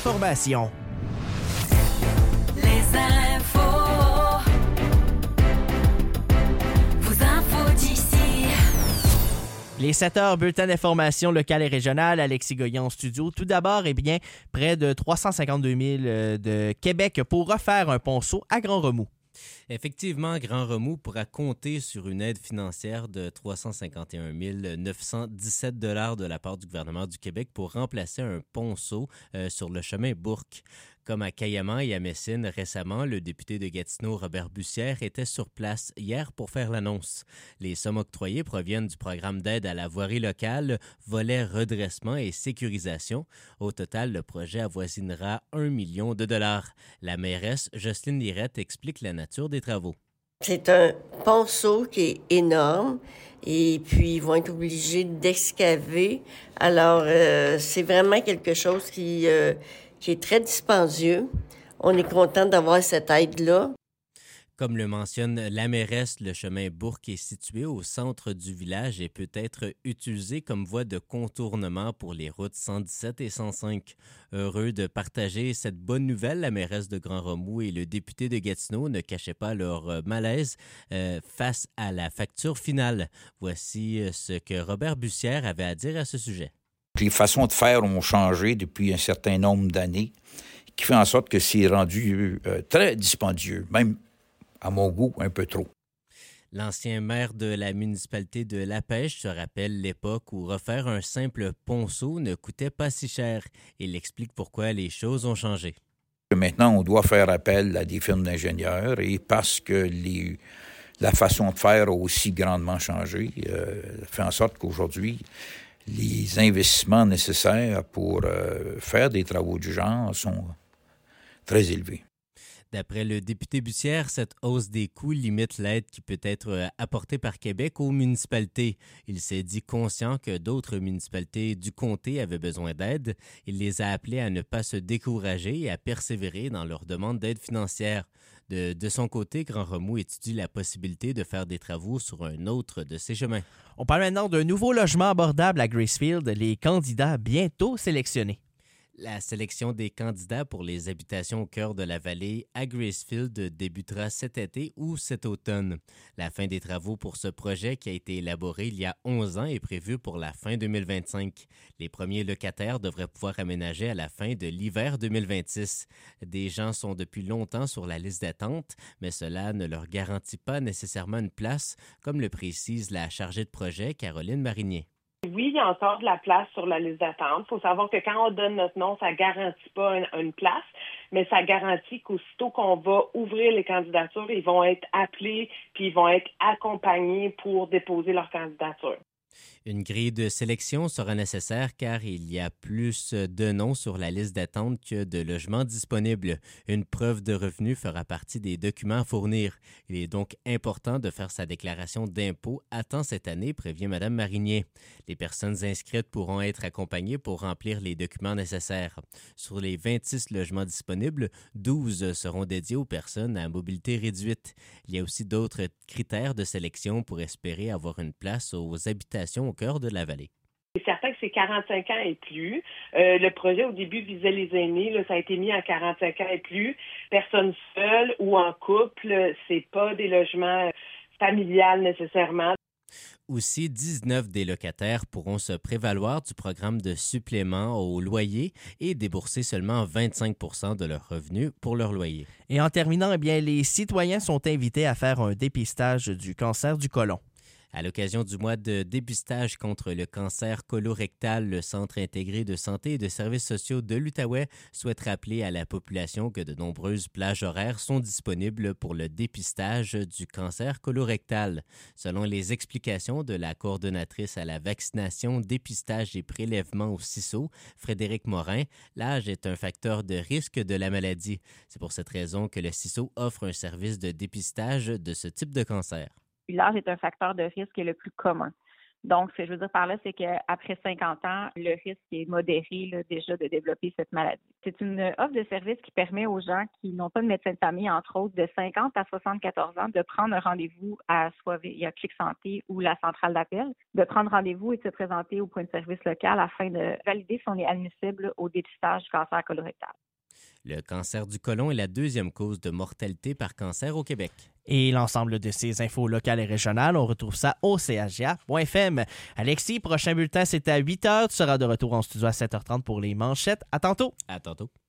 d'information. Les infos. Vos infos d'ici. Les 7 heures, bulletin d'information locale et régionale. Alexis Goyen en studio. Tout d'abord, près de 352 000 de Québec pour refaire un ponceau à Grand Remous. Effectivement, Grand Remous pourra compter sur une aide financière de 351 917 $ de la part du gouvernement du Québec pour remplacer un ponceau sur le chemin Bourque. Comme à Cayamant et à Messine récemment, le député de Gatineau, Robert Bussière, était sur place hier pour faire l'annonce. Les sommes octroyées proviennent du programme d'aide à la voirie locale, volet redressement et sécurisation. Au total, le projet avoisinera 1 million de dollars. La mairesse Jocelyne Lirette explique la nature des travaux. C'est un ponceau qui est énorme et puis ils vont être obligés d'excaver. Alors, c'est vraiment quelque chose qui est très dispendieux. On est content d'avoir cette aide-là. Comme le mentionne la mairesse, le chemin Bourque est situé au centre du village et peut être utilisé comme voie de contournement pour les routes 117 et 105. Heureux de partager cette bonne nouvelle, la mairesse de Grand Remous et le député de Gatineau ne cachaient pas leur malaise face à la facture finale. Voici ce que Robert Bussière avait à dire à ce sujet. Les façons de faire ont changé depuis un certain nombre d'années, qui fait en sorte que c'est rendu très dispendieux, même à mon goût, un peu trop. L'ancien maire de la municipalité de Lapèche se rappelle l'époque où refaire un simple ponceau ne coûtait pas si cher. Il explique pourquoi les choses ont changé. Maintenant, on doit faire appel à des firmes d'ingénieurs et parce que la façon de faire a aussi grandement changé, fait en sorte qu'aujourd'hui, les investissements nécessaires pour faire des travaux du genre sont très élevés. D'après le député Bussière, cette hausse des coûts limite l'aide qui peut être apportée par Québec aux municipalités. Il s'est dit conscient que d'autres municipalités du comté avaient besoin d'aide. Il les a appelés à ne pas se décourager et à persévérer dans leur demande d'aide financière. De son côté, Grand Remous étudie la possibilité de faire des travaux sur un autre de ses chemins. On parle maintenant d'un nouveau logement abordable à Gracefield. Les candidats bientôt sélectionnés. La sélection des candidats pour les habitations au cœur de la vallée à Gracefield débutera cet été ou cet automne. La fin des travaux pour ce projet qui a été élaboré il y a 11 ans est prévue pour la fin 2025. Les premiers locataires devraient pouvoir aménager à la fin de l'hiver 2026. Des gens sont depuis longtemps sur la liste d'attente, mais cela ne leur garantit pas nécessairement une place, comme le précise la chargée de projet Caroline Marinier. Oui, il y a encore de la place sur la liste d'attente. Il faut savoir que quand on donne notre nom, ça ne garantit pas une place, mais ça garantit qu'aussitôt qu'on va ouvrir les candidatures, ils vont être appelés puis ils vont être accompagnés pour déposer leur candidature. Une grille de sélection sera nécessaire car il y a plus de noms sur la liste d'attente que de logements disponibles. Une preuve de revenu fera partie des documents à fournir. Il est donc important de faire sa déclaration d'impôt à temps cette année, prévient Mme Marinier. Les personnes inscrites pourront être accompagnées pour remplir les documents nécessaires. Sur les 26 logements disponibles, 12 seront dédiés aux personnes à mobilité réduite. Il y a aussi d'autres critères de sélection pour espérer avoir une place aux habitations au cœur de la vallée. C'est certain que c'est 45 ans et plus. Le projet, au début, visait les aînés. Là, ça a été mis à 45 ans et plus. Personnes seules ou en couple, c'est pas des logements familiales nécessairement. Aussi, 19 des locataires pourront se prévaloir du programme de supplément au loyer et débourser seulement 25 % de leurs revenus pour leur loyer. Et en terminant, les citoyens sont invités à faire un dépistage du cancer du côlon. À l'occasion du mois de dépistage contre le cancer colorectal, le Centre intégré de santé et de services sociaux de l'Outaouais souhaite rappeler à la population que de nombreuses plages horaires sont disponibles pour le dépistage du cancer colorectal. Selon les explications de la coordonnatrice à la vaccination, dépistage et prélèvement au CISO, Frédéric Morin, l'âge est un facteur de risque de la maladie. C'est pour cette raison que le CISO offre un service de dépistage de ce type de cancer. L'âge est un facteur de risque le plus commun. Donc, ce que je veux dire par là, c'est qu'après 50 ans, le risque est modéré là, déjà de développer cette maladie. C'est une offre de service qui permet aux gens qui n'ont pas de médecin de famille, entre autres, de 50 à 74 ans, de prendre un rendez-vous soit via Clic Santé ou la centrale d'appel, de prendre rendez-vous et de se présenter au point de service local afin de valider si on est admissible au dépistage du cancer colorectal. Le cancer du côlon est la deuxième cause de mortalité par cancer au Québec. Et l'ensemble de ces infos locales et régionales, on retrouve ça au CHGA.fm. Alexis, prochain bulletin, c'est à 8h. Tu seras de retour en studio à 7h30 pour les manchettes. À tantôt. À tantôt.